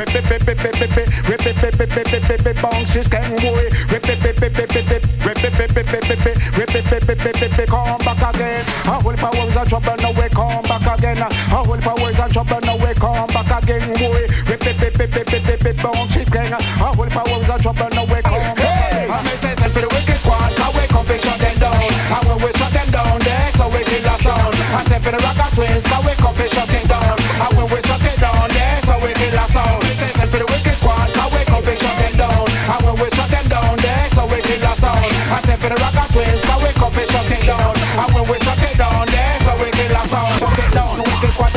Bounces can boy. Come back again. A whole powers of trouble now we come back again. A whole powers of trouble now we come back again boy. Bounces can. A whole powers of trouble now we come back again. I may say for the wicked squad, how we come to shut them down. And when we shut them down there, so we kill the sound. I say for the rocker twins, how we come to shut it down. And when we shut it down there, so we kill the sound. I say for the wicked squad, how we come to shut them down. And when we shut them down there, so we kill the sound. I say for the rocker twins, how we come to shut it down. And when we shut it down there, so we kill the sound. Shut it down, the wicked squad.